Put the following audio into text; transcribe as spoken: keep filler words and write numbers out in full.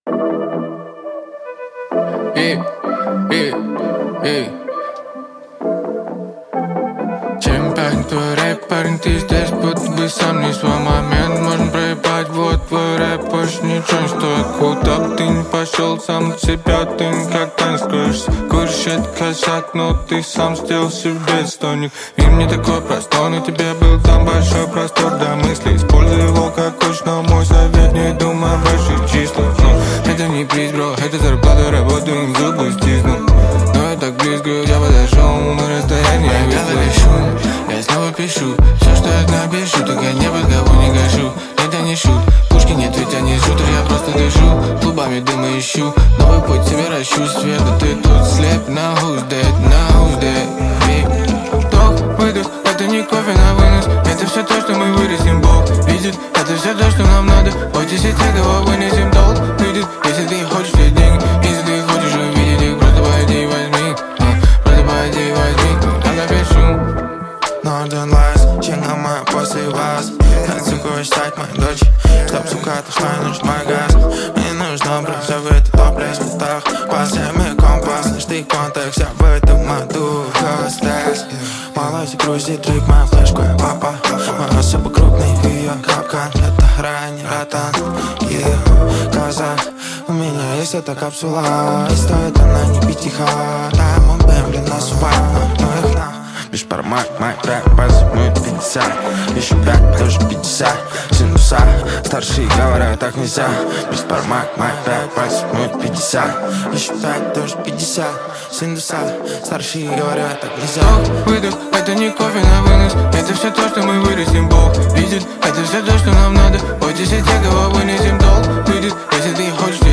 Эй, эй, эй. Чем пахнет твой рэп, парень, ты здесь, будто бы сам не свой момент. Можно проебать, вот твой рэп больше ничего не стоит. Куда бы ты не пошел, сам от себя ты никогда не скроешься. Куришь это косяк, но ты сам сделал себе стойник. Мир не такой простой, но тебе был там большой простор для мыслей. Используй его как хочешь, но мой совет, не думай о больших числах. Но это не приз, бро, это зарплата, работаем, зубы стисну. Но я так близко, я подошел, мы расстояние выпущу. Я снова пишу, все, что я напишу, только я не под кого не гашу. Нет, я не шут, пушки нет, ведь я не шутер, я просто дышу. Клубами дыма ищу, новый путь себе ращу. Света, ты тут слеп, на who's dead, на who's dead. Вдох, выдох, это не кофе на вынос. Это все то, что мы вырастим, Бог видит. Это все то, что нам надо. Бойтесь и те, кого вынесем, долг выйдет. Если ты хочешь эти деньги, если ты хочешь увидеть их, просто пойди и возьми, просто пойди и возьми. Я напишу Northern Lights, чингама после вас. Как сука стать моей дочь, чтоб сука отошла и нужен мой газ. Мне нужно брать все в этот топлес в путах. По всеми компас, лишь ты контекст. Я в этом аду, хостес. Малайся грузит трип, моя флешка, папа. Моя особо крупный, ее капкан. Это ранний ротан, yeah. Казах, у меня есть эта капсула. И стоит она не пятиха. Да, мой бэм для нас упал, но их на. Бешпармак, май рэп, возьмут пятьдесят. Еще пять, тоже пятьдесят. Синдуса, старшие говорят, так нельзя. Бешпармак, май рэп, возьмут пятьдесят. Еще пять, тоже пятьдесят. Синдуса, старшие говорят, так нельзя. Вдох, выдох, это не кофе на вынос. Это все то, что мы вырастим, Бог видит. Это все то, что нам надо. Бойтесь и те, кого вынесем, долг выйдет. Если ты хочешь